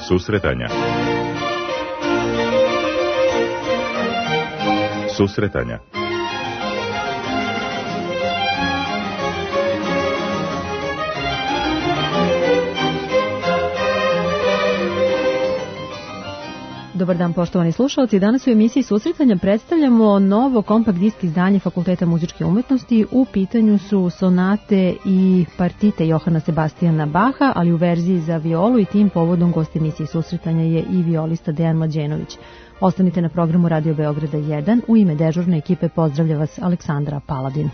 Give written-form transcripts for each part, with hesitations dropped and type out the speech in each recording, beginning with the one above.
Susretanja. Susretanja. Dobar dan, poštovani slušalci. Danas u emisiji Susretanja predstavljamo novo kompakt disk izdanje Fakulteta muzičke umetnosti. U pitanju su sonate i partite Johana Sebastijana Baha, ali u verziji za violu, i tim povodom gost emisije Susretanja je i violista Dejan Mlađenović. Ostanite na programu Radio Beograda 1. U ime dežurne ekipe pozdravlja vas Aleksandra Paladin.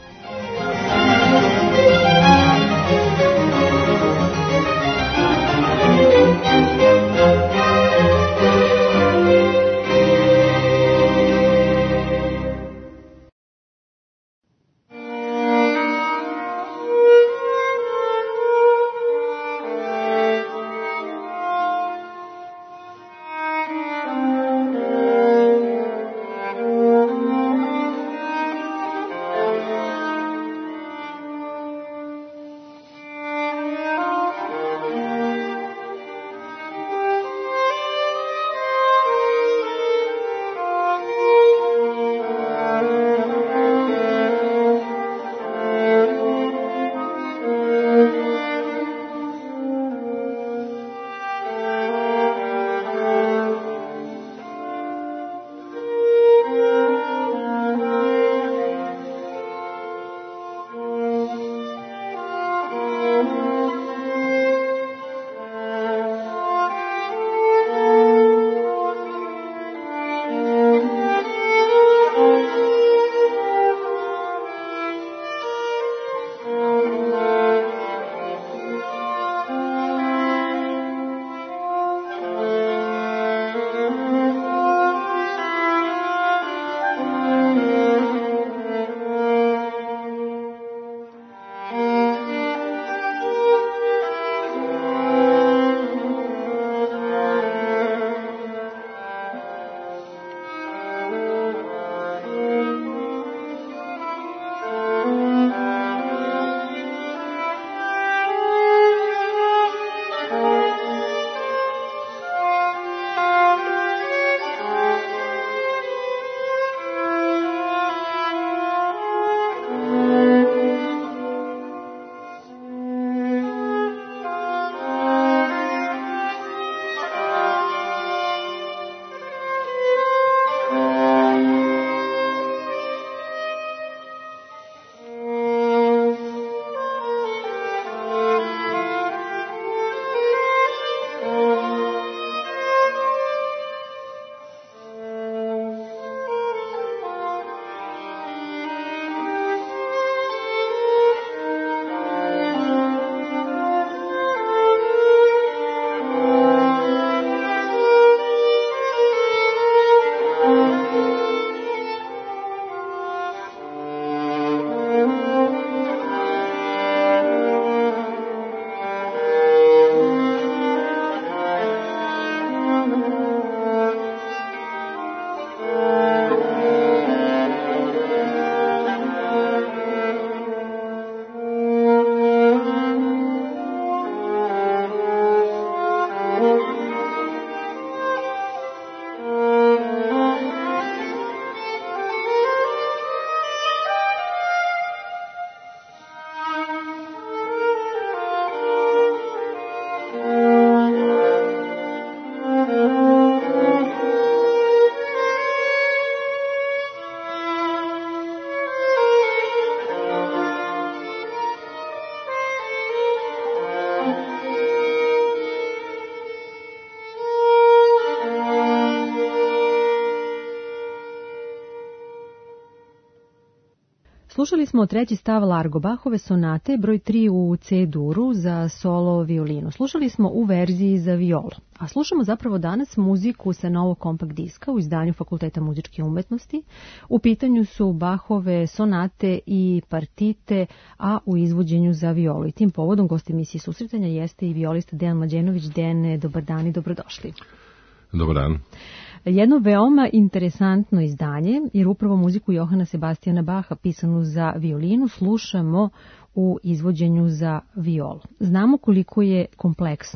Slušali smo treći stav Largo Bahove sonate, broj 3 u C-duru za solo violinu. Slušali smo u verziji za violu. A slušamo zapravo danas muziku sa novog kompakt diska u izdanju Fakulteta muzičke umetnosti. U pitanju su Bahove sonate i partite, a u izvođenju za violu. I tim povodom gost emisije Susretanja jeste i violista Dejan Mlađenović. Dejane, dobar dan i dobrodošli. Dobar dan. Jedno veoma interesantno izdanje, jer upravo muziku Johana Sebastijana Baha pisanu za violinu slušamo u izvođenju za violu. Znamo koliko je kompleksno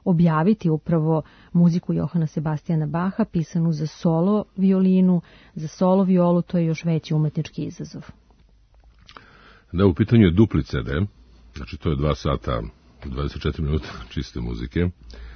objaviti upravo muziku Johana Sebastijana Baha pisanu za solo violinu, za solo violu, to je još veći umetnički izazov. Da, u pitanju je dupli CD, znači to je 2 sata 24 minuta čiste muzike.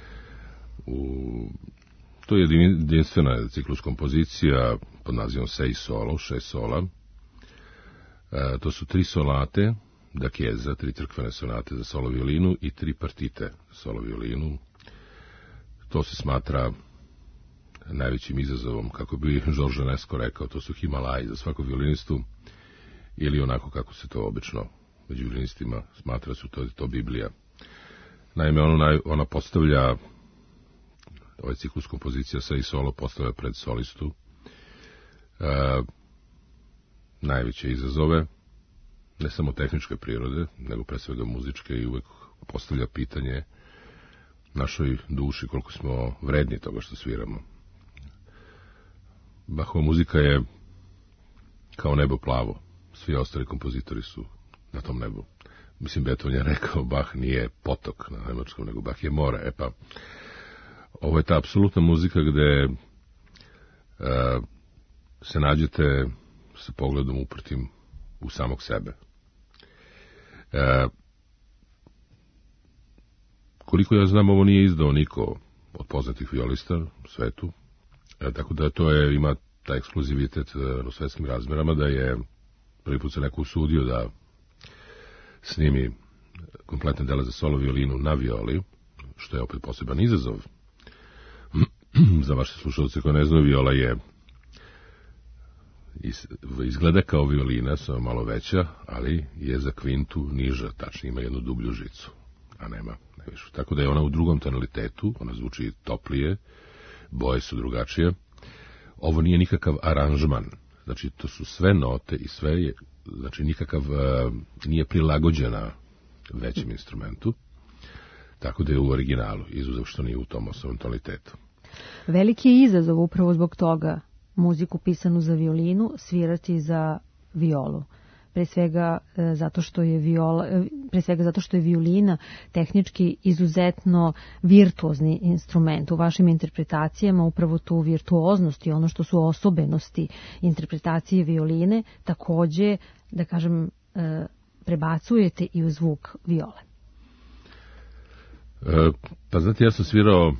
To je jedinstvena ciklus kompozicija pod nazivom 6 solo, 6 sola. To su 3 sonate da Chiesa, 3 crkvene sonate za solo violinu i 3 partite za solo violinu. To se smatra najvećim izazovom, kako bi Georges Enesco rekao, to su Himalaji za svakog violinistu, ili onako kako se to obično među violinistima smatra, su to Biblija. Naime, ona postavlja, ovaj ciklus kompozicija sa i solo postavlja pred solistu najveće izazove, ne samo tehničke prirode, nego pre svega muzičke, i uvek postavlja pitanje našoj duši koliko smo vredni toga što sviramo. Bachova muzika je kao nebo plavo, svi ostali kompozitori su na tom nebu. Mislim, Beethoven je rekao, Bach nije potok na nemačkom, nego Bach je more. Pa, ovo je ta apsolutna muzika gde se nađete sa pogledom uprtim u samog sebe. Koliko ja znam, ovo nije izdao niko od poznatih violista u svetu, tako da ima taj ekskluzivitet u svetskim razmerama, da je prvi put se neko usudio da snimi kompletne dele za solo violinu na violi, što je opet poseban izazov. Za vaše slušalce koji ne znaju, viola je izgleda kao violina, samo malo veća, ali je za kvintu niža, tačnije ima jednu dublju žicu, a nema najvišu. Tako da je ona u drugom tonalitetu, ona zvuči toplije, boje su drugačije. Ovo nije nikakav aranžman, znači to su sve note i sve je, znači nikakav nije prilagođena većem instrumentu, tako da je u originalu, izuzev što nije u tom osnovom tonalitetu. Veliki je izazov upravo zbog toga muziku pisanu za violinu svirati za violu. Pre svega zato što je violina tehnički izuzetno virtuozni instrument. U vašim interpretacijama upravo tu virtuoznost i ono što su osobenosti interpretacije violine takođe, da kažem, prebacujete i u zvuk viole. Pa znate, ja sam svirao,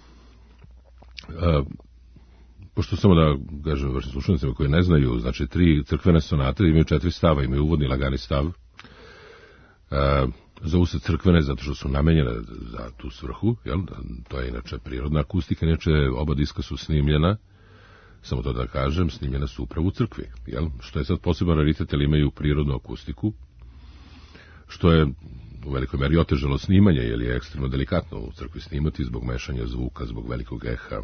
pošto samo da kažem vašim slušalnicima koji ne znaju, znači 3 crkvene sonate imaju 4 stava, imaju uvodni lagani stav. Zovu se crkvene zato što su namenjene za tu svrhu, jel? To je inače prirodna akustika, inače oba diska su snimljena, samo to da kažem, snimljena su upravo u crkvi, jel? Što je sad poseban raritet, jer imaju prirodnu akustiku, što je u velikoj meri otežalo snimanje, jer je ekstremno delikatno u crkvi snimati zbog mešanja zvuka, zbog velikog eha.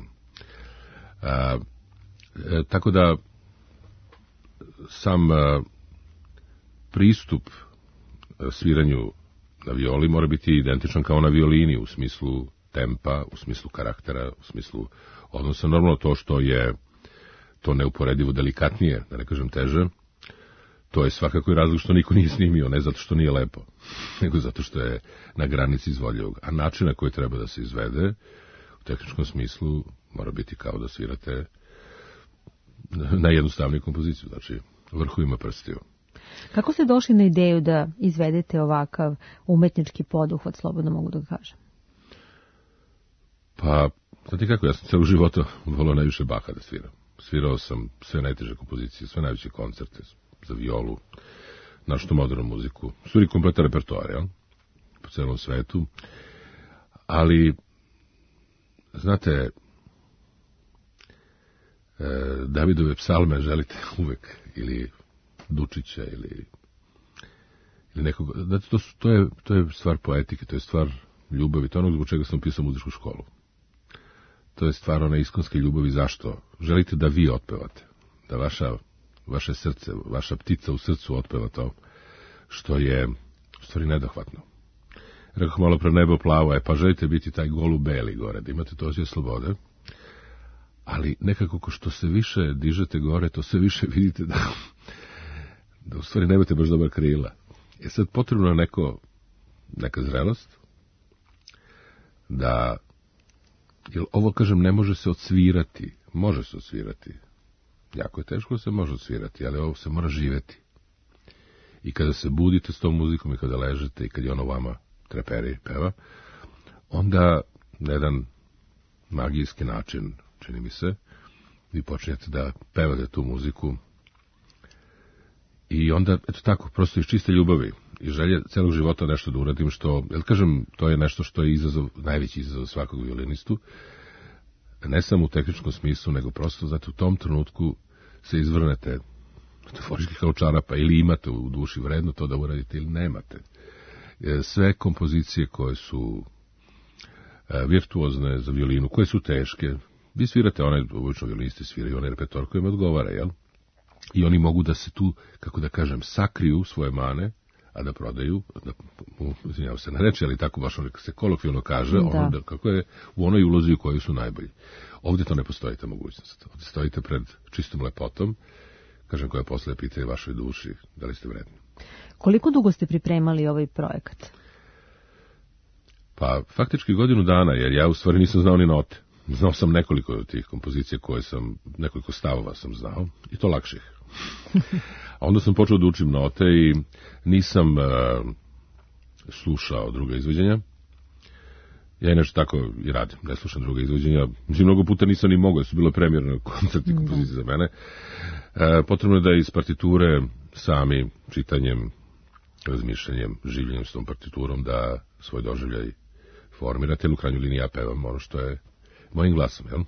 Tako da sam pristup sviranju na violi mora biti identičan kao na violini u smislu tempa, u smislu karaktera, u smislu odnosa. Normalno to što je to neuporedivo delikatnije, da ne kažem teže, to je svakako i razlog što niko nije snimio, ne zato što nije lepo, nego zato što je na granici izvodljivog. A način na koji treba da se izvede u tehničkom smislu mora biti kao da svirate na jednostavniju kompoziciju, znači vrhovima prstiju. Kako ste došli na ideju da izvedete ovakav umetnički poduhvat, slobodno mogu da kažem? Pa, znate kako, ja sam celog života volao najviše Baha da sviram. Svirao sam sve najteže kompozicije, sve najveće koncerte za violu, našu modernu muziku, sviri kompletan repertoar, jel? Po celom svetu. Ali, znate, Davidove psalme želite uvek, ili Dučića, ili nekog, znate, to je stvar poetike, to je stvar ljubavi, to je ono zbog čega sam pisao muzičku školu. To je stvar one iskonske ljubavi. Zašto? Želite da vi otpevate, da vaše srce, vaša ptica u srcu otpeva to, što je u stvari nedohvatno. Rekao malo pre nebo plavo, pa želite biti taj golub beli gore, da imate to osjećaj slobode, ali nekako što se više dižete gore, to sve više vidite da u stvari nemate baš dobar krila. Sad potrebno je neka zrelost da Jer ovo, kažem, ne može se odsvirati. Može se odsvirati. Jako je teško se može odsvirati, ali ovo se mora živeti. I kada se budite s tom muzikom i kada ležete i kad je ono vama treperi i peva, onda na jedan magijski način, čini mi se, vi počinjete da pevate tu muziku i onda, eto tako, prosto iz čiste ljubavi i želje celog života nešto da uradim što, jer kažem, to je nešto što je izazov, najveći izazov svakog violinistu, ne samo u tehničkom smislu, nego prosto, znate, u tom trenutku se izvrnete metaforički kao čarapa, ili imate u duši vredno to da uradite ili nemate. Sve kompozicije koje su virtuozne za violinu, koje su teške, vi svirate, obično violinisti sviraju onaj repertoar koji im odgovara, jel? I oni mogu da se tu, kako da kažem, sakriju svoje mane, a da prodaju, izvinjavam se na reči, ali tako baš se kolokvijalno kaže, ono kako je u onoj ulozi u kojoj su najbolji. Ovdje to ne postoji ta mogućnost. Ovdje stojite pred čistom lepotom, kažem, koja posle pitaju vašoj duši da li ste vredni. Koliko dugo ste pripremali ovaj projekat? Pa, faktički godinu dana, jer ja u stvari nisam znao ni note. Znao sam nekoliko tih kompozicija nekoliko stavova sam znao, i to lakših. A onda sam počeo da učim note i nisam slušao druga izvođenja. Ja inače tako i radim, ne slušam druga izvođenja. Mislim, mnogo puta nisam ni mogao, su bilo premijerno koncerti kompozicije za mene. Potrebno je da iz partiture sami čitanjem, razmišljanjem, življenjem s tom partiturom da svoj doživljaj formirate, ili u krajnjoj liniji ja pevam ono što je mojim glasom, jel?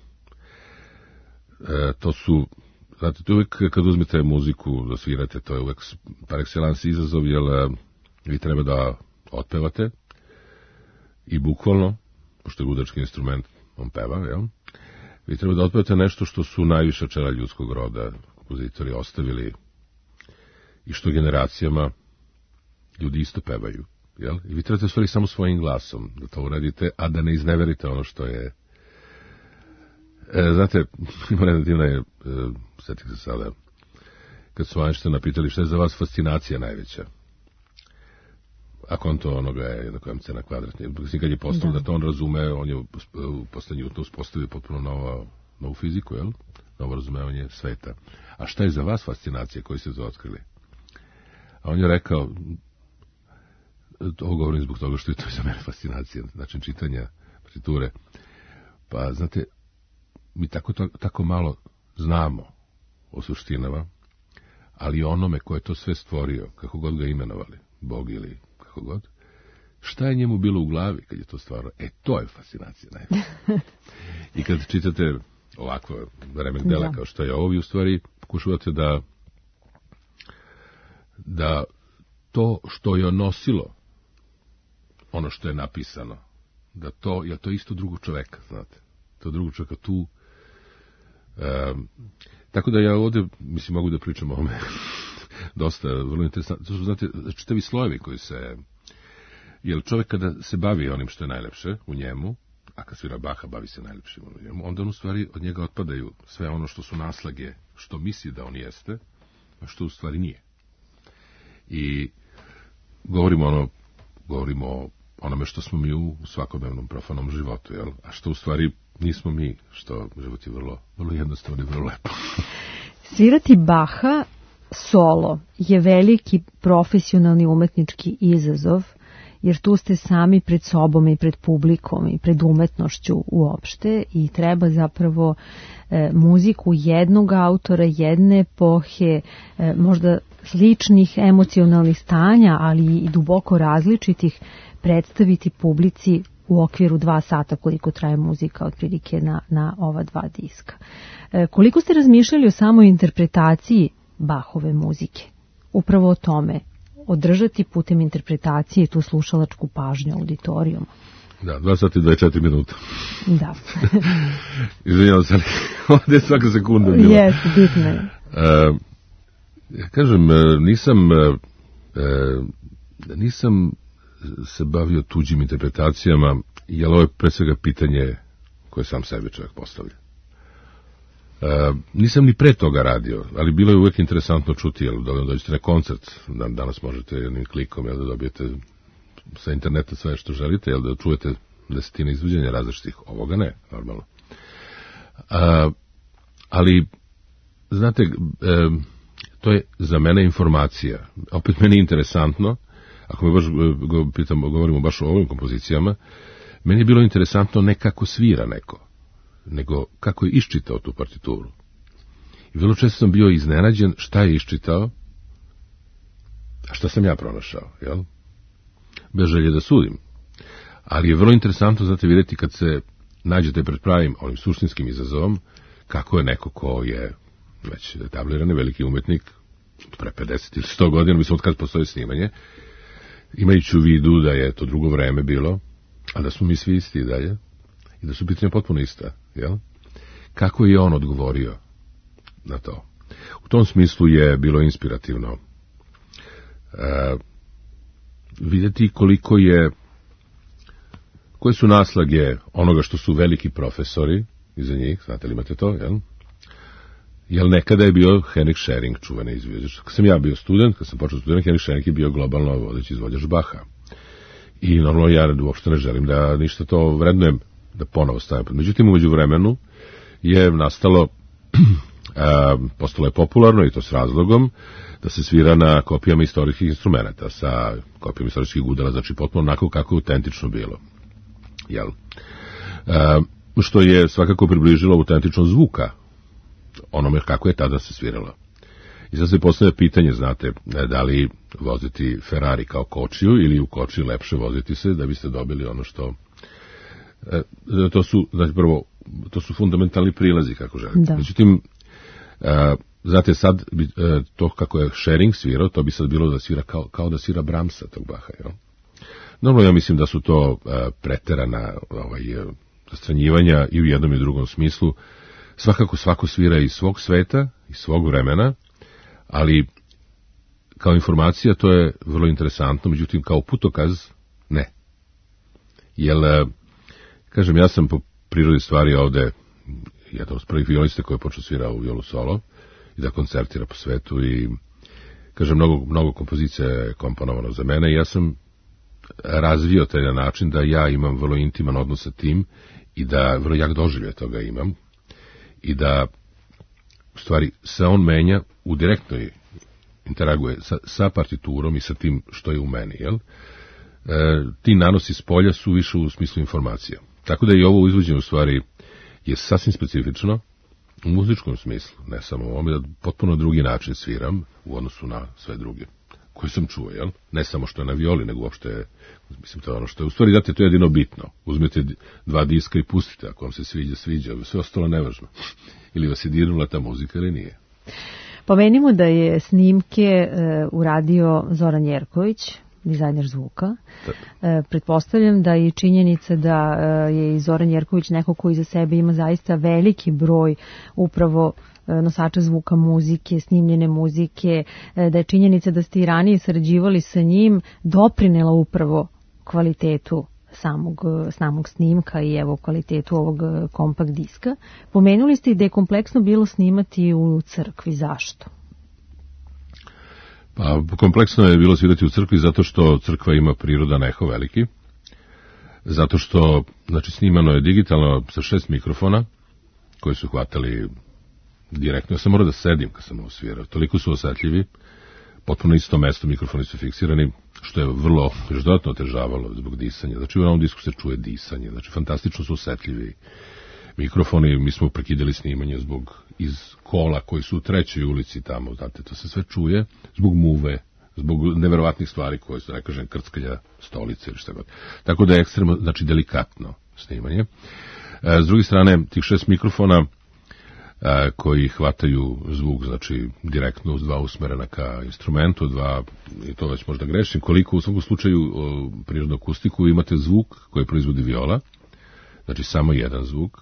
To su, znate, to uvijek kad uzmete muziku da svirate, to je uvijek par excellence izazov, jer vi treba da otpevate i bukvalno, pošto je gudački instrument, on peva, jel? Vi treba da otpevate nešto što su najviša čela ljudskog roda kompozitori ostavili i što generacijama ljudi isto pevaju, jel? I vi trebate stvari samo svojim glasom da to uradite, a da ne izneverite ono što je. Znate, ima jedna divna, setih se sada, kad su Einsteina pitali šta je za vas fascinacija najveća. Ako on to onoga je na kojem cena kvadratnije. Kad je postao da to on razume, on je posle Newtona uspostavio potpuno novu fiziku, jel? Novo razumevanje sveta. A šta je za vas fascinacija koju ste to otkrili? A on je rekao, ovo govorim zbog toga što je to za mene fascinacija, način čitanja partiture. Pa, znate, mi tako malo znamo o suštinama, ali onome ko je to sve stvorio, kako god ga imenovali, Bog ili kako god, šta je njemu bilo u glavi kad je to stvarno? To je fascinacija najveća. I kad čitate ovakvo remek dela kao što je ovo, vi u stvari pokušavate da to što je nosilo ono što je napisano, da to je to isto drugog čoveka, znate. To drugog čoveka tu. Tako da ja ovdje, mislim, mogu da pričam o ovome dosta, vrlo interesantno. To su, znate, čitavi slojevi koji se, jer čovjek kada se bavi onim što je najlepše u njemu, a kad svira Baha bavi se najlepšim u njemu, onda on u stvari od njega otpadaju sve ono što su naslage, što misli da on jeste, a što u stvari nije. I govorimo o onome što smo mi u svakodnevnom profanom životu, jel? A što u stvari nismo mi, što život je vrlo, vrlo jednostavno i vrlo lepo. Svirati Baha solo je veliki profesionalni umetnički izazov, jer tu ste sami pred sobom i pred publikom i pred umetnošću uopšte i treba zapravo muziku jednog autora, jedne epohe, možda sličnih emocionalnih stanja, ali i duboko različitih, predstaviti publici u okviru 2 sata koliko traje muzika otprilike na ova 2 diska. Koliko ste razmišljali o samoj interpretaciji Bachove muzike? Upravo o tome, održati putem interpretacije tu slušalačku pažnju auditorijuma. Da, 2 sata i 24 minuta. Da. Izvinjavam se, ali ovdje je svaka sekunda bila. Jeste, bitno je. Kažem, nisam se bavio tuđim interpretacijama, jer ovo je pre svega pitanje koje sam sebi čovjek postavlja. Nisam ni pre toga radio, ali bilo je uvijek interesantno čuti, jel, da dođete na koncert, danas možete jednim klikom, jel, da dobijete sa interneta sve što želite, jel, da čujete desetina izvođenja različitih, ovoga ne, normalno. Ali, znate, to je za mene informacija. Opet meni je interesantno, ako me baš govorimo baš o ovim kompozicijama, meni je bilo interesantno ne kako svira neko, nego kako je iščitao tu partituru. I vrlo često sam bio iznenađen šta je iščitao, a šta sam ja pronašao, jel? Bez želje da sudim. Ali je vrlo interesantno, znate, vidjeti kad se nađete pred pravim onim suštinskim izazovom, kako je neko ko je već etablirani veliki umetnik, pre 50 ili 100 godina, mislim od kad postoji snimanje, imajući u vidu da je to drugo vreme bilo, a da smo mi svi isti i dalje, i da su pitanja potpuno ista, jel? Kako je on odgovorio na to? U tom smislu je bilo inspirativno vidjeti koje su naslage onoga što su veliki profesori iza njih, znate li imate to, jel? Jer nekada je bio Henrik Schering, čuveni izvođač. Kad sam ja bio student, kad sam počeo student, Henrik Schering je bio globalno vodeći izvođač Baha. I normalno ja uopšte ne želim da ništa to vrednujem, da ponovo stavim. Međutim, umeđu vremenu je nastalo, postalo je popularno, i to s razlogom, da se svira na kopijama istorijskih instrumenta, sa kopijama istorijskih gudala, znači potpuno onako kako je autentično bilo. Jel? Što je svakako približilo autentičnost zvuka onome kako je tada se sviralo. I sad se postavlja pitanje, znate, da li voziti Ferrari kao kočiju ili u kočiji lepše voziti se da biste dobili ono što... To su, znači prvo, to su fundamentalni prilazi, kako želite. Da. Međutim, znate, sad, to kako je Schering svirao, to bi sad bilo da svira kao da svira Brahmsa, tog Baha, jel? Normalno, ja mislim da su to preterana zastranjivanja i u jednom i u drugom smislu. Svakako svako svira iz svog sveta, iz svog vremena, ali kao informacija to je vrlo interesantno, međutim kao putokaz ne. Jer, kažem, ja sam po prirodi stvari ovde jedan od prvih violista koji je počeo svira u violu solo i da koncertira po svetu i, kažem, mnogo kompozicija je komponovano za mene i ja sam razvio taj na način da ja imam vrlo intiman odnos sa tim i da vrlo jak doživljaj toga imam i da u stvari se on menja u direktnoj interaguje sa partiturom i sa tim što je u meni, jel? Ti nanosi s polja su više u smislu informacija. Tako da i ovo izvođenje u stvari je sasvim specifično u muzičkom smislu, ne samo u ovome, da potpuno drugi način sviram u odnosu na sve druge koje sam čuo, jel? Ne samo što je na violi, nego uopšte, mislim, to je ono što je, u stvari, znate, to je jedino bitno. Uzmete 2 diska i pustite, ako vam se sviđa, sve ostalo nevažno. Ili vas je dirnula ta muzika ili nije. Pomenimo da je snimke uradio Zoran Jerković, dizajner zvuka. Pretpostavljam da i činjenica da je i Zoran Jerković neko koji za sebe ima zaista veliki broj upravo nosača zvuka muzike, snimljene muzike, da je činjenica da ste i ranije sarađivali sa njim doprinela upravo kvalitetu samog snimka i evo kvalitetu ovog kompakt diska. Pomenuli ste i da je kompleksno bilo snimati u crkvi. Zašto? Pa kompleksno je bilo svirati u crkvi zato što crkva ima prirodan eho veliki, zato što, znači, snimano je digitalno sa 6 mikrofona koji su hvatali direktno. Ja sam morao da sedim kad sam ovo svirao. Toliko su osetljivi, potpuno isto mesto, mikrofoni su fiksirani, što je vrlo još dodatno otežavalo zbog disanja. Znači u ovom disku se čuje disanje, znači fantastično su osetljivi mikrofoni. Mi smo prekidali snimanje iz kola koji su u 3. ulici tamo, znate, to se sve čuje zbog muve, zbog neverovatnih stvari koje su, ne kažem, krckalja stolice ili šta god. Tako da je ekstremno, znači, delikatno snimanje. S druge strane, tih 6 mikrofona koji hvataju zvuk, znači, direktno uz 2 usmerena ka instrumentu, 2, i to već možda grešim, koliko u svakom slučaju prirodnu akustiku imate zvuk koji proizvodi viola, znači samo jedan zvuk,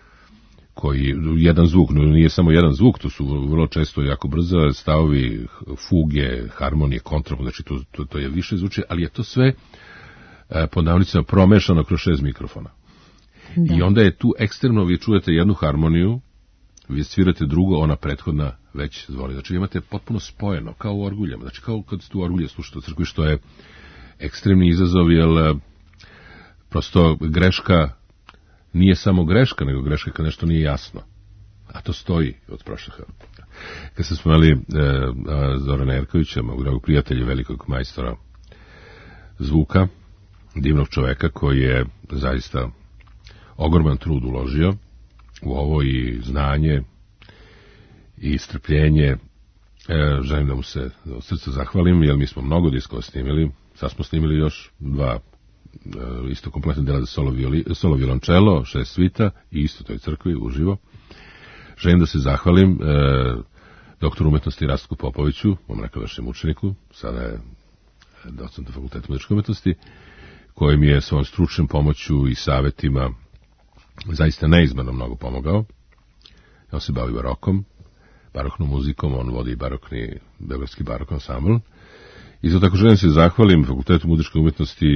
nije samo jedan zvuk, to su vrlo često jako brzo stavovi, fuge, harmonije, kontrapunkt, znači to je više zvuči, ali je to sve pod navodnicima promešano kroz 6 mikrofona. Da. I onda je tu ekstremno, vi čujete jednu harmoniju, vi svirate drugo, ona prethodna već zvoli. Znači vi imate potpuno spojeno, kao u orguljama, znači kao kad ste u orgulje slušate u crkvi, što je ekstremni izazov, jer Prosto greška nije samo greška, nego greška kad nešto nije jasno. A to stoji od prošleha. Kad ste spomenuli Zorana Jerkovića, mog dragog prijatelja, velikog majstora zvuka, divnog čoveka koji je zaista ogroman trud uložio u ovo i znanje i strpljenje. Želim da mu se od srca zahvalim, jer mi smo mnogo diskova snimili. Sad smo snimili još 2 isto kompletne dela za solo violončelo, 6 svita i isto toj crkvi uživo. Želim da se zahvalim doktoru umetnosti Rastku Popoviću, mom nekadašnjem učeniku, sada je docent na Fakultetu muzičke umetnosti, koji mi je svojom stručnom pomoću i savetima zaista neizmjerno mnogo pomogao. On se bavi barokom, baroknom muzikom, on vodi barokni, beogradski barok ansambl. I zato tako želim se zahvalim Fakultetu muzičke umetnosti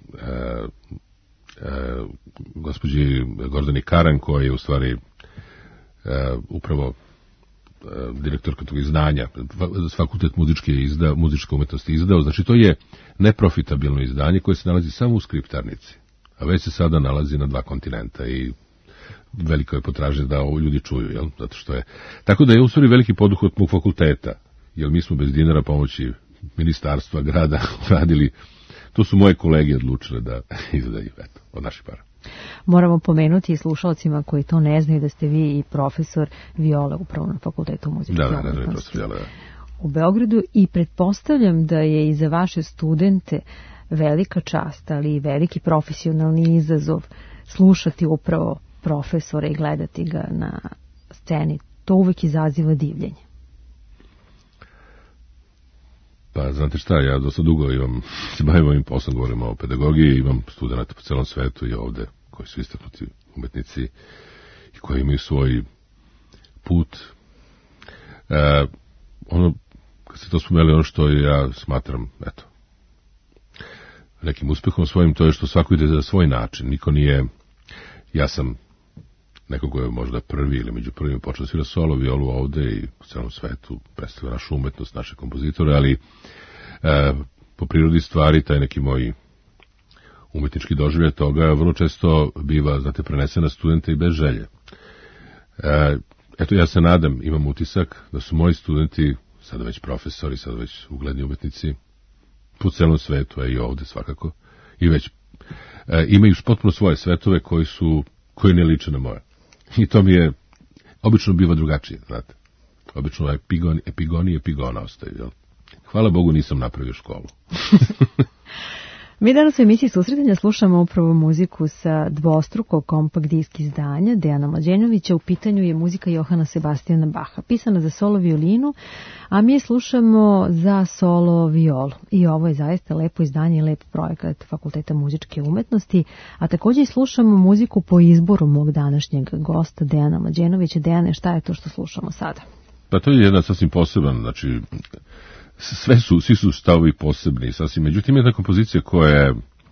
gospođi Gordani Karan, koja je u stvari upravo direktorka tog izdanja. Fakultet muzičke umetnosti izdao. Znači, to je neprofitabilno izdanje koje se nalazi samo u skriptarnici, a već se sada nalazi na 2 kontinenta i veliko je potražnje da ovo ljudi čuju, jel? Zato što je. Tako da je u stvari veliki poduhvat mog fakulteta, jer mi smo bez dinara pomoći ministarstva, grada radili. To su moje kolege odlučile da izdaju, eto, od naših para. Moramo pomenuti i slušalcima koji to ne znaju da ste vi i profesor viole upravo na Fakultetu muzičke umetnosti u Beogradu, i pretpostavljam da je i za vaše studente velika čast, ali i veliki profesionalni izazov slušati upravo profesora i gledati ga na sceni. To uvek izaziva divljenje. Pa, znate šta, ja dosta dugo se bavim ovim poslom, govorimo o pedagogiji, imam studenta po celom svetu i ovde, koji su istaknuti umetnici i koji imaju svoj put. Kad ste to spomenuli, ono što ja smatram, eto, nekim uspehom svojim, to je što svako ide za svoj način. Niko nije, ja sam neko ko je možda prvi ili među prvim počeo da svira solo violu ovde i po celom svetu, predstavlja našu umetnost, naše kompozitore, ali po prirodi stvari taj neki moj umetnički doživljaj toga vrlo često biva, znate, prenesen na studente i bez želje. Eto, ja se nadam, imam utisak da su moji studenti, sada već profesori, sada već ugledni umetnici, po celom svetu, a i ovde svakako, i već imaju potpuno svoje svetove koji ne liče na moje. I to mi je, obično biva drugačije, znate. Obično epigoni i epigona ostaju, jel? Hvala Bogu nisam napravio školu. Mi danas u emisiji Susretanja slušamo upravo muziku sa dvostrukog kompakt disk izdanja Dejana Mlađenovića. U pitanju je muzika Johana Sebastijana Baha, pisana za solo violinu, a mi je slušamo za solo violu. I ovo je zaista lepo izdanje i lep projekat Fakulteta muzičke umetnosti, a također slušamo muziku po izboru mog današnjeg gosta Dejana Mlađenovića. Dejane, šta je to što slušamo sada? Pa to je jedan sasvim poseban, znači svi su stavovi posebni, sasvim. Međutim, jedna kompozicija koja je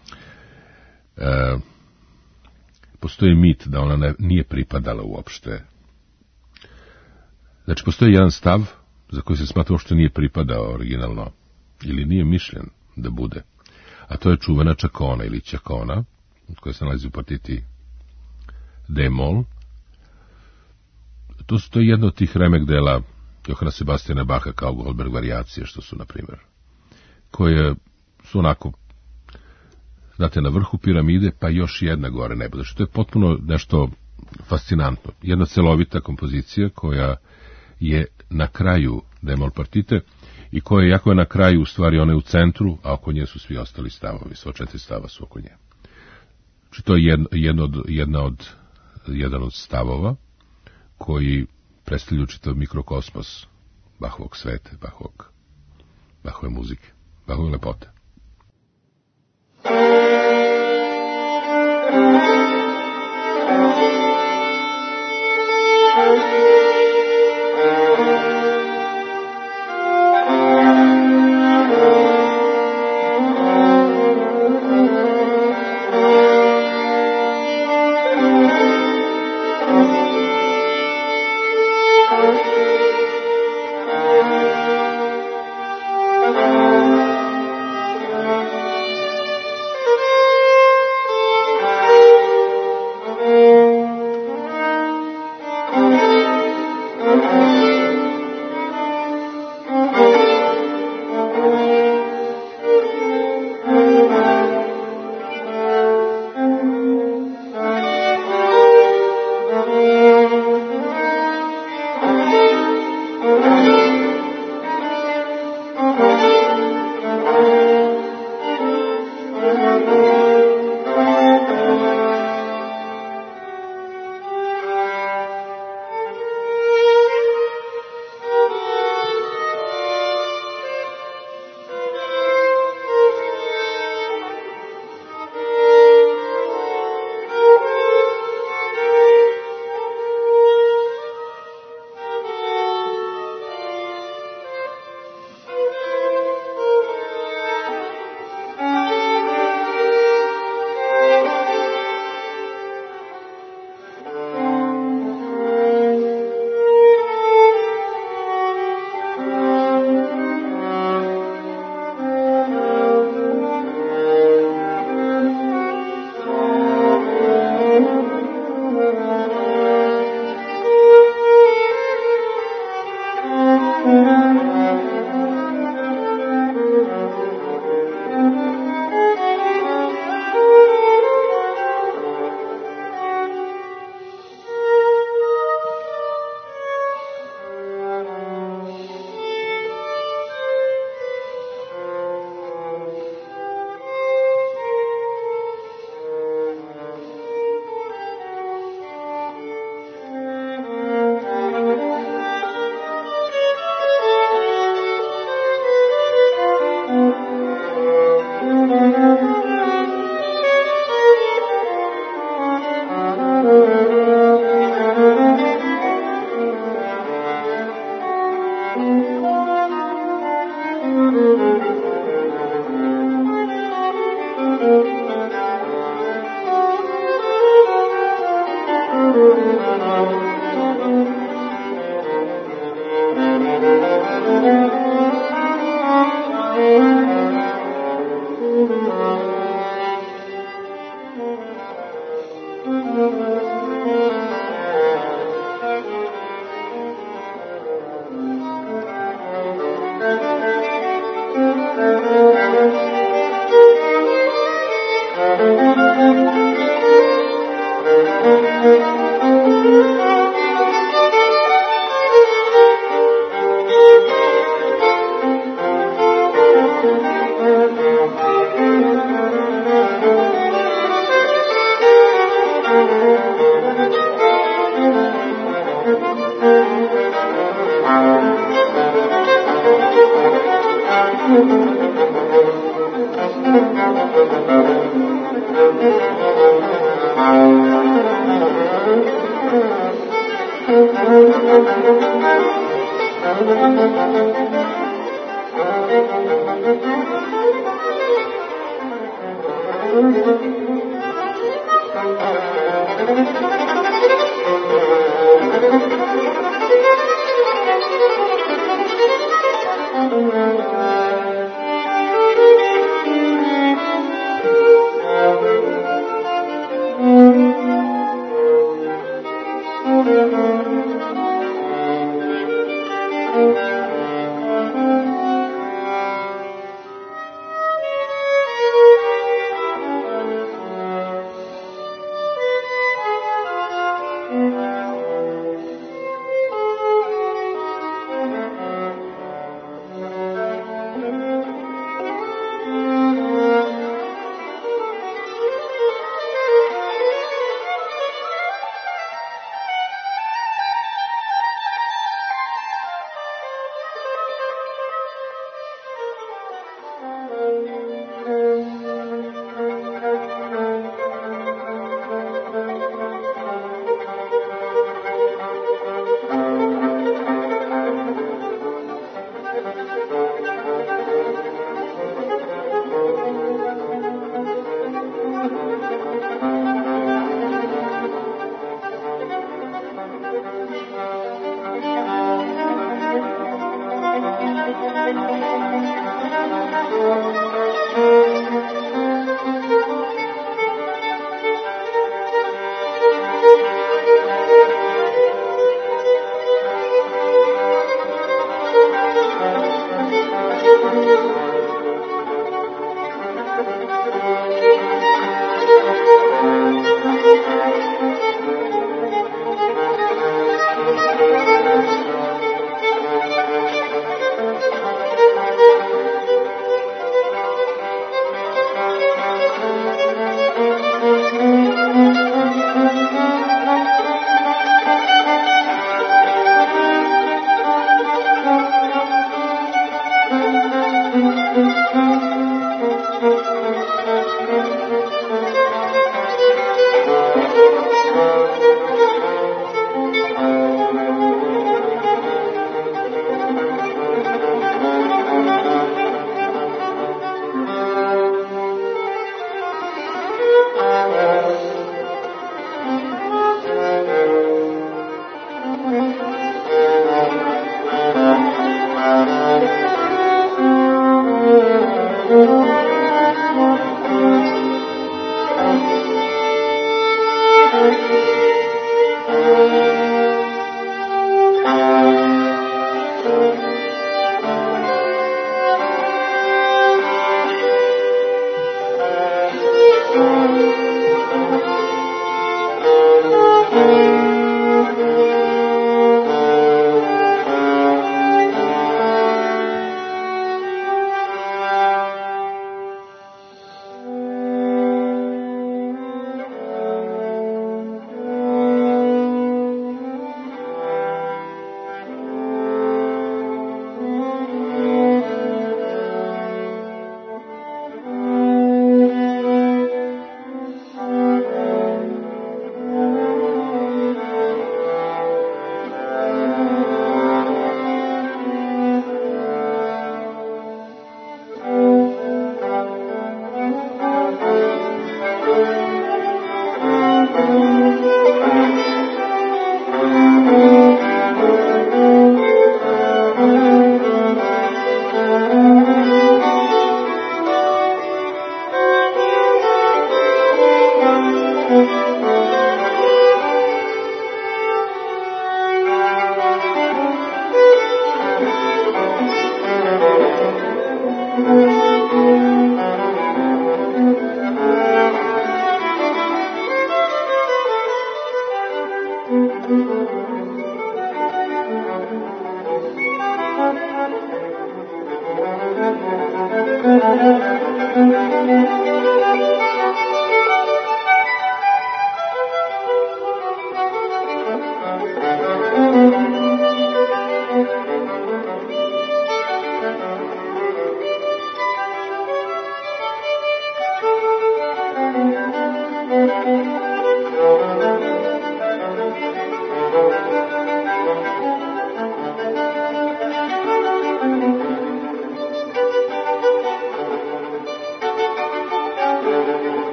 postoji mit da ona nije pripadala uopšte. Znači, postoji jedan stav za koji se smatra uopšte nije pripadao originalno ili nije mišljen da bude. A to je čuvena čakona ili čakona, koja se nalazi u partiti D-mol. To je jedno od tih remek dela Johana Sebastijana Baha kao Goldberg varijacije, što su, na primjer, koje su onako, znate, na vrhu piramide, pa još jedna gore nebo. Znači, to je potpuno nešto fascinantno. Jedna celovita kompozicija koja je na kraju D-mol partite i koja, jako je na kraju, u stvari, ona je u centru, a oko nje su svi ostali stavovi. Sva 4 stava su oko nje. Znači, to je jedan od stavova koji predstavljuju čitav mikrokosmos Bahovog sveta, Bahove muzike, Bahove lepote.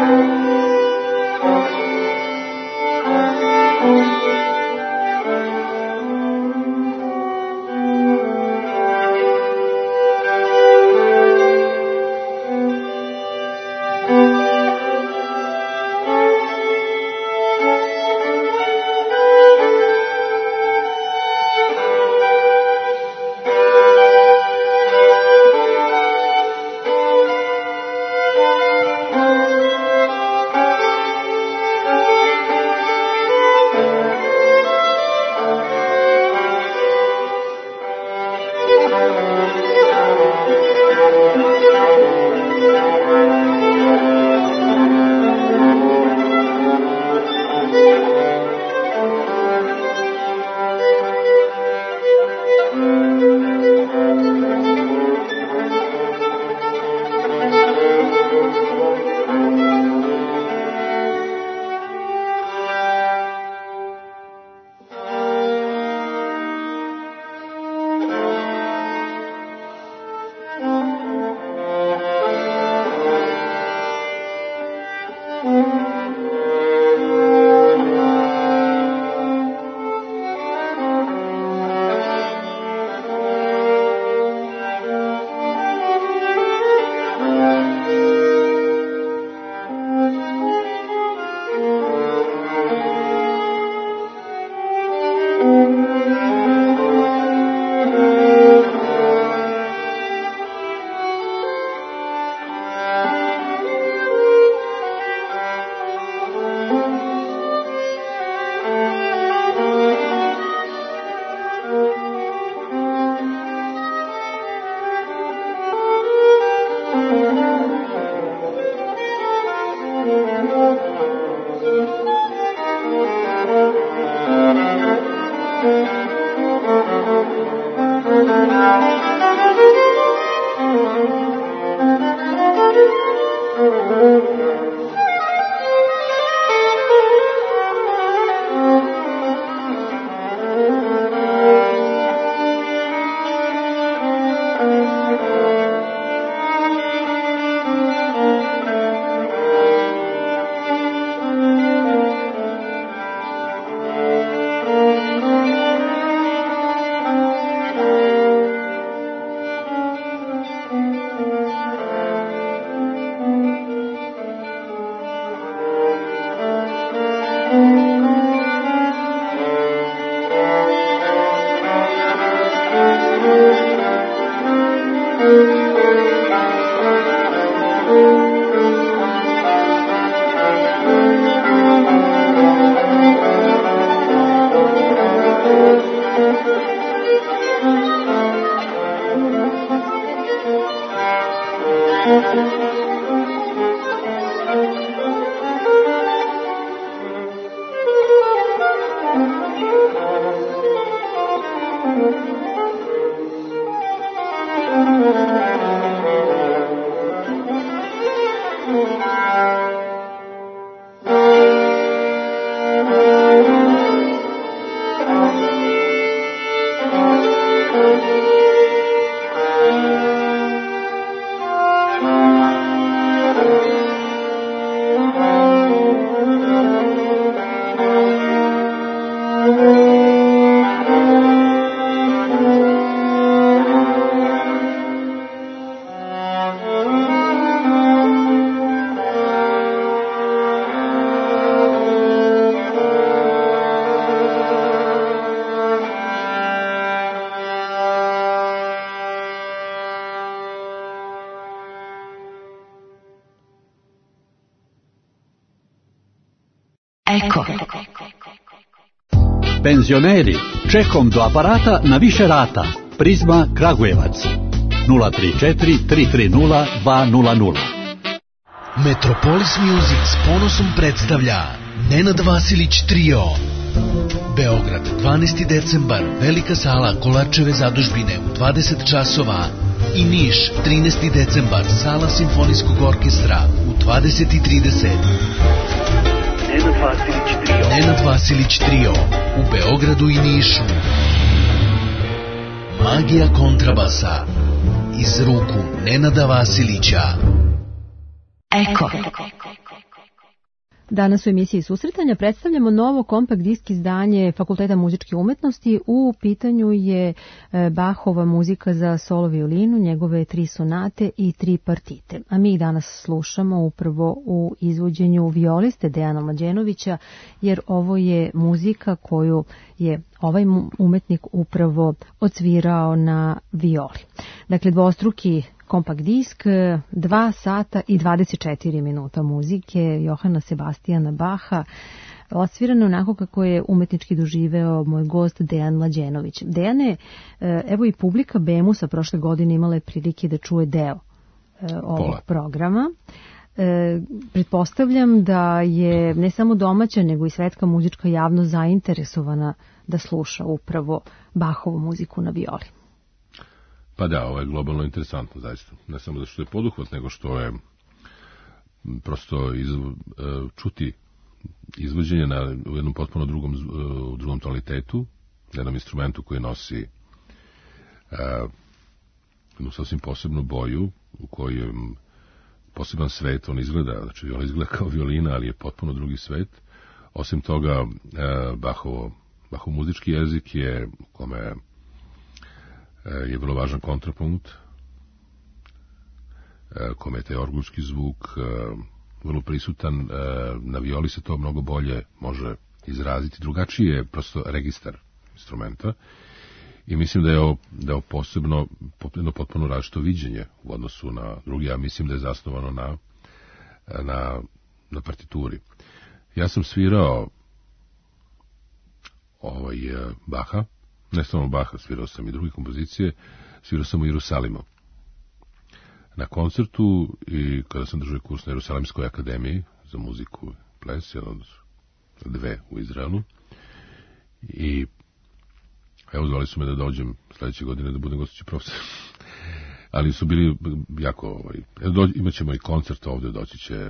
Eko. Penzioneri, čekom do aparata na više rata. Prizma Kragujevac 034 330 200. Metropolis Music s ponosom predstavlja Nenad Vasilić Trio. Beograd, 12. decembar, Velika sala Kolarčeve zadužbine u 20 časova. I Niš, 13. decembar, sala Simfonijskog orkestra u 20:30. Nenad Vasilić Trio u Beogradu i Nišu. Magija kontrabasa iz ruku Nenada Vasilića. Eko. Danas u emisiji Susretanja predstavljamo novo kompakt disk izdanje Fakulteta muzičke umetnosti. U pitanju je Bachova muzika za solo violinu, njegove 3 sonate i 3 partite. A mi ih danas slušamo upravo u izvođenju violiste Dejana Mlađenovića, jer ovo je muzika koju je ovaj umetnik upravo odsvirao na violi. Dakle, dvostruki kompakt disk, 2 sata i 24 minuta muzike Johana Sebastijana Baha, odsvirano onako kako je umetnički doživeo moj gost Dejan Mlađenović. Dejane, evo i publika Bemusa prošle godine imala je prilike da čuje deo ovog programa. Pretpostavljam da je ne samo domaća, nego i svetska muzička javnost zainteresovana da sluša upravo Bahovu muziku na violi. Pa da, ovo je globalno interesantno, zaista. Ne samo da što je poduhvat, nego što je prosto čuti izvođenje u jednom potpuno drugom tonalitetu, jednom instrumentu koji nosi jednu sasvim posebnu boju, u kojoj poseban svet on izgleda, znači viola izgleda kao violina, ali je potpuno drugi svet. Osim toga, Bachov muzički jezik je u kome je vrlo važan kontrapunkt, kome je taj orgulski zvuk vrlo prisutan. Na violi se to mnogo bolje može izraziti. Drugačiji je prosto registar instrumenta i mislim da je ovo potpuno različito viđenje u odnosu na drugi, ja mislim da je zasnovano na partituri. Ja sam svirao Baha, ne samo Baha, svirao sam i druge kompozicije, svirao sam u Jerusalimu. Na koncertu i kada sam držao kurs na Jerusalimskoj akademiji za muziku i ples, jedan od 2 u Izraelu. I evo, zvali su me da dođem sledeće godine da budem gostujući profesor. Ali su bili jako... imat ćemo i koncert ovde, doći će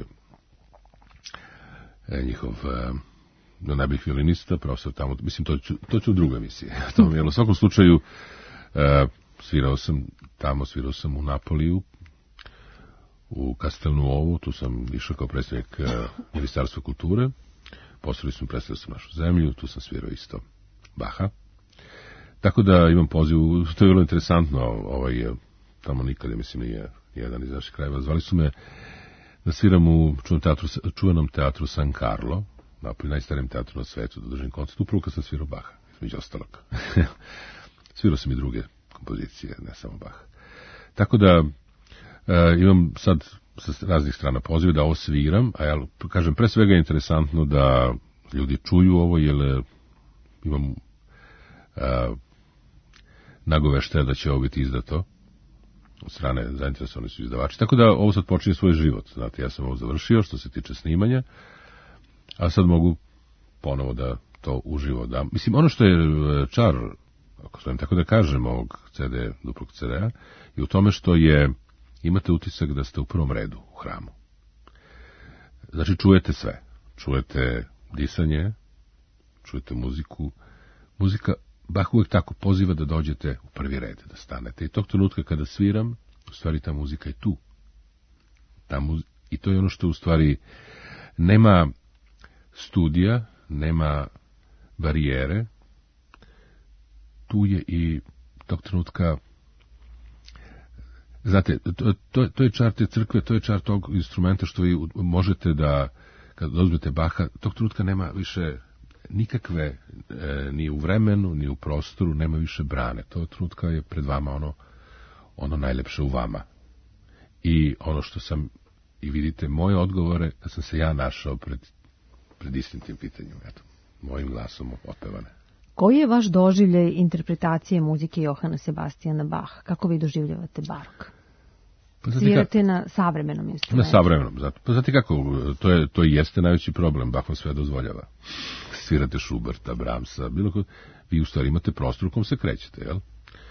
njihov... najboljih violinista, profesor tamo, mislim, to ću u drugoj emisiji. U svakom slučaju, svirao sam tamo, svirao sam u Napoliju, u Castelnuovu, tu sam išao kao predstavnik Ministarstva kulture, predstavio sam našu zemlju, tu sam svirao isto Baha. Tako da imam poziv, to je vrlo interesantno, tamo nikada, mislim, nije jedan iz naših krajeva. Zvali su me da sviram u čuvenom teatru San Carlo, Napoli, najstarijem teatru na svetu, da držim koncert, upravo kad sam svirao Baha, između ostalog. Svirao sam i druge kompozicije, ne samo Baha. Tako da imam sad sa raznih strana pozive da ovo sviram, a ja kažem, pre svega je interesantno da ljudi čuju ovo, jer imam nagoveštaja da će ovo biti izdato od strane zainteresovani su izdavači. Tako da ovo sad počinje svoj život. Znate, ja sam ovo završio što se tiče snimanja, a sad mogu ponovo da to uživo dam. Mislim, ono što je čar, ako sam tako da kažem, ovog duplog CD-a, je u tome što imate utisak da ste u prvom redu u hramu. Znači, čujete sve. Čujete disanje, čujete muziku. Muzika, Bach uvek tako poziva da dođete u prvi red, da stanete. I tog trenutka kada sviram, u stvari ta muzika je tu. I to je ono što u stvari nema studija, nema barijere, tu je i tog trenutka, znate, to je čar te crkve, to je čar tog instrumenta što vi možete da, kad dozmete Baha, tog trenutka nema više nikakve, ni u vremenu, ni u prostoru, nema više brane. Tog trenutka je pred vama ono najlepše u vama. I ono što sam, i vidite moje odgovore, da sam se ja našao pred istim tim pitanjem, eto, mojim glasom otpevane. Koji je vaš doživljaj interpretacije muzike Johana Sebastijana Baha? Kako vi doživljavate barok? Svirate na savremenom instrumentu. Na savremenom, pa znate kako, to i jeste najveći problem, Bach vam sve dozvoljava. Svirate Schuberta, Brahmsa, bilo ko, vi u stvari imate prostor u kom se krećete, jel?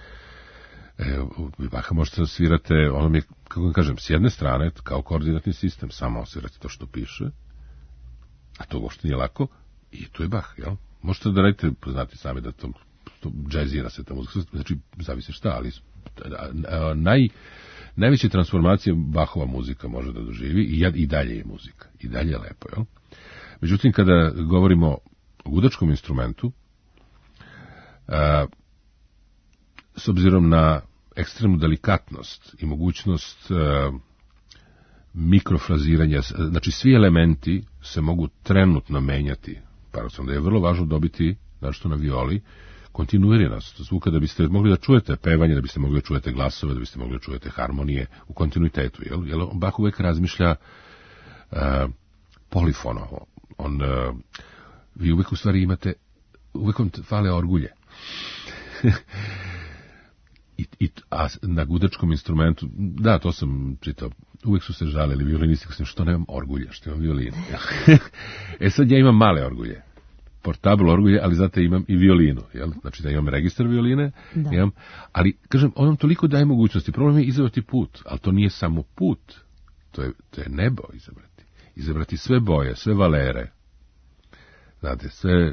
Baha možete da svirate, ono mi je, kako vam kažem, s jedne strane, kao koordinatni sistem, samo svirate to što piše, a to uopšte nije lako, i tu je Bach, jel? Možete da radite, znate sami da to džezira se ta muzika, znači zavisi šta, ali Najveće transformacije Bachova muzika može da doživi i dalje je muzika. I dalje je lepo, jel? Međutim, kada govorimo o gudačkom instrumentu, s obzirom na ekstremnu delikatnost i mogućnost mikrofraziranja, znači svi elementi se mogu trenutno menjati. Paradoksalno da je vrlo važno dobiti, znači na violi, kontinuiranost zvuka, da biste mogli da čujete pevanje, da biste mogli da čujete glasove, da biste mogli da čujete harmonije u kontinuitetu. Jer Bach uvek razmišlja polifono. Vi uvek u stvari imate, uvek vam fale orgulje. A na gudačkom instrumentu, da, to sam čitao, uvek su se žalili violinisti, što nemam orgulje, što imam violinu. Sad ja imam male orgulje, portable orgulje, ali zato imam i violinu, jel? Znači da imam registar violine, imam, ali, kažem, on nam toliko daje mogućnosti, problem je izabrati put, ali to nije samo put, to je nebo izabrati sve boje, sve valere, znate,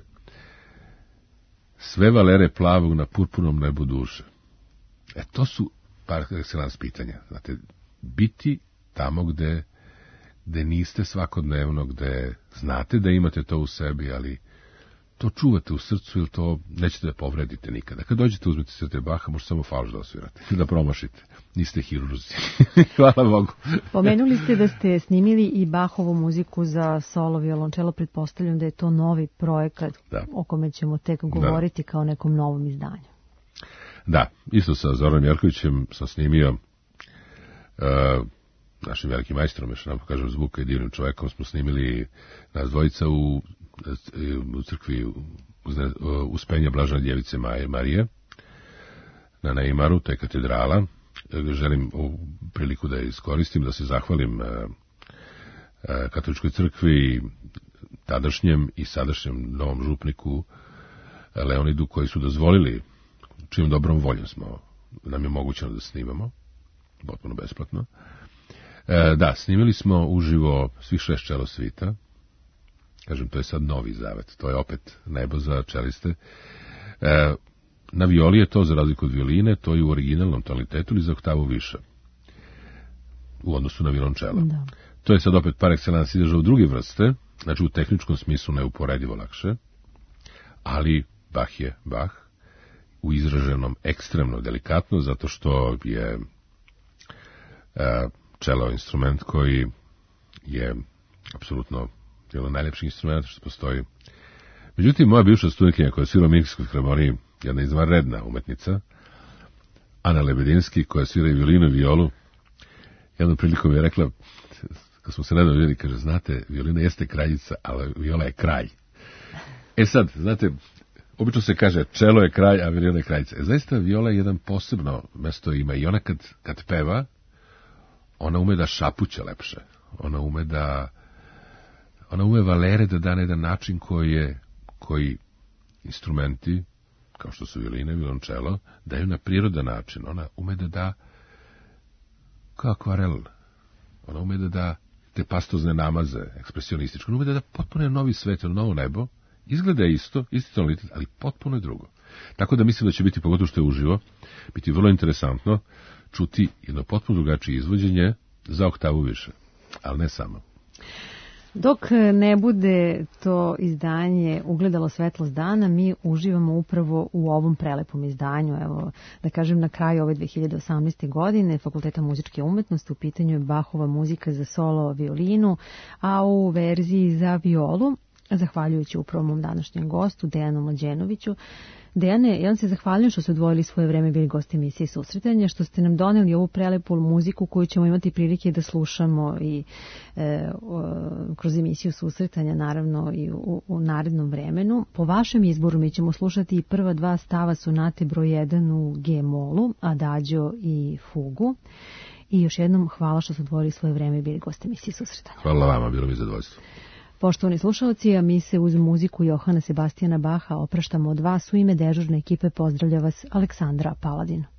sve valere plavog na purpurnom nebu duše. To su par excellence pitanja. Znate, biti tamo gde niste svakodnevno, gde znate da imate to u sebi, ali to čuvate u srcu ili to nećete da povredite nikada. Kad dođete, uzmete srte Baha, možete samo falš da osvirate, da promašite. Niste hirurzi. Hvala Bogu. Pomenuli ste da ste snimili i Bachovu muziku za solo violončelo. Pretpostavljam da je to novi projekat o kome ćemo tek govoriti kao nekom novom izdanju. Da, isto sa Zoranom Jerkovićem sam snimio, našim velikim majstrom, još nam pokažem zvuka i divnim čovekom, smo snimili nas dvojica u crkvi Uspenja Blažene Djevice Marije na Neimaru, to je katedrala. Želim u priliku da iskoristim, da se zahvalim katoličkoj crkvi, tadašnjem i sadašnjem novom župniku Leonidu, koji su dozvolili, čijom dobrom voljom nam je mogućeno da snimamo, potpuno besplatno. Da, snimili smo uživo svih 6 čelo svita. Kažem, to je sad novi zavet, to je opet nebo za čeliste. Na violi je to, za razliku od violine, to je u originalnom tonalitetu ili za oktavu više u odnosu na violončelo. Da. To je sad opet par excellence izražava u druge vrste, znači u tehničkom smislu neuporedivo lakše, ali Bach je Bach, u izraženom ekstremno delikatno, zato što je čelo instrument koji je apsolutno jedan najlepši instrument što postoji. Međutim, moja bivša studentkinja koja je svira u Minskoj filharmoniji, jedna izvanredna umetnica, Ana Lebedinski, koja svira i violinu i violu, jednom prilikom je rekla, kad smo se nedavno vidjeli, kaže, znate, violina jeste kraljica, ali viola je kralj. Sad, znate, obično se kaže, čelo je kralj, a violina je kraljica. Zaista, viola je jedan posebno mesto ima i ona kad peva, ona ume da šapuće lepše. Ona ume valere da da na jedan način koji instrumenti, kao što su violine, violončelo, daju na prirodan način. Ona ume da da kao akvarel. Ona ume da da te pastozne namaze, ekspresionističko. Ona ume da da potpuno novi svet, novo nebo. Izgleda isto, isti tonalitet, ali potpuno je drugo. Tako da mislim da će biti, pogotovo što je uživo, biti vrlo interesantno čuti jedno potpuno drugačije izvođenje za oktavu više, ali ne samo. Dok ne bude to izdanje ugledalo svetlost dana, mi uživamo upravo u ovom prelepom izdanju. Evo, da kažem, na kraju ove 2018. godine Fakulteta muzičke umetnosti, u pitanju je Bachova muzika za solo violinu, a u verziji za violu, zahvaljujući upravo mom današnjem gostu, Dejanu Mlađenoviću. Dejane, ja vam se zahvaljujem što ste odvojili svoje vreme, bili gosti emisije Susretanje, što ste nam doneli ovu prelepu muziku koju ćemo imati prilike da slušamo i kroz emisiju Susretanja, naravno i u narednom vremenu. Po vašem izboru mi ćemo slušati i prva 2 stava sonate broj 1 u G-molu, Adagio i Fugu. I još jednom hvala što ste odvojili svoje vreme i bili gosti emisije Susretanja. Hvala vama, bilo mi zadovoljstvo. Poštovani slušalci, a mi se uz muziku Johana Sebastijana Baha opraštamo od vas. U ime dežurne ekipe pozdravlja vas Aleksandra Paladin.